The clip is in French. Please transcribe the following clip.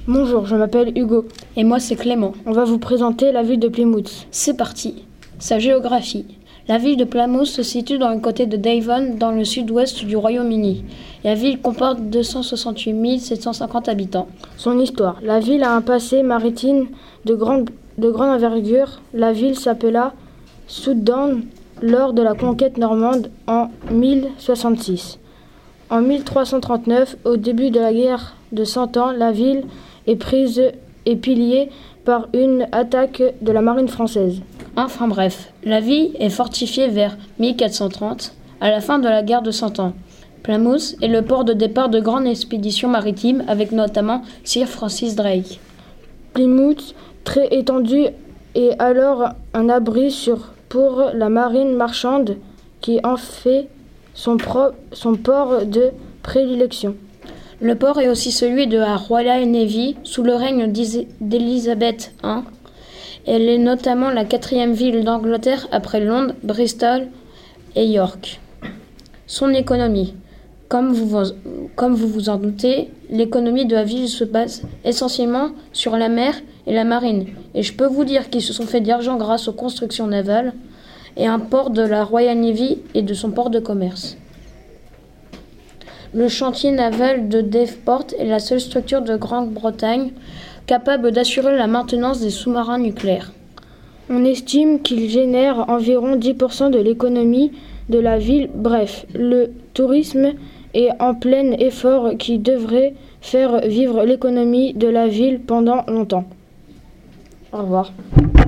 Bonjour, je m'appelle Hugo. Et moi c'est Clément. On va vous présenter la ville de Plymouth. C'est parti. Sa géographie. La ville de Plymouth se situe dans le comté de Devon, dans le sud-ouest du Royaume-Uni. La ville comporte 268 750 habitants. Son histoire. La ville a un passé maritime de grande envergure. La ville s'appela Southdown lors de la conquête normande en 1066. En 1339, au début de la guerre de 100 ans, la ville est prise et pillée par une attaque de la marine française. Enfin bref, la ville est fortifiée vers 1430, à la fin de la guerre de 100 ans. Plymouth est le port de départ de grandes expéditions maritimes avec notamment Sir Francis Drake. Plymouth, très étendue, est alors un abri pour la marine marchande qui en fait son port de prédilection. Le port est aussi celui de la Royal Navy sous le règne d'Élisabeth I. Elle est notamment la 4e ville d'Angleterre après Londres, Bristol et York. Son économie. Comme vous vous en doutez, l'économie de la ville se base essentiellement sur la mer et la marine. Et je peux vous dire qu'ils se sont fait de l'argent grâce aux constructions navales et un port de la Royal Navy et de son port de commerce. Le chantier naval de Devonport est la seule structure de Grande-Bretagne capable d'assurer la maintenance des sous-marins nucléaires. On estime qu'il génère environ 10% de l'économie de la ville. Bref, le tourisme est en plein essor qui devrait faire vivre l'économie de la ville pendant longtemps. Au revoir.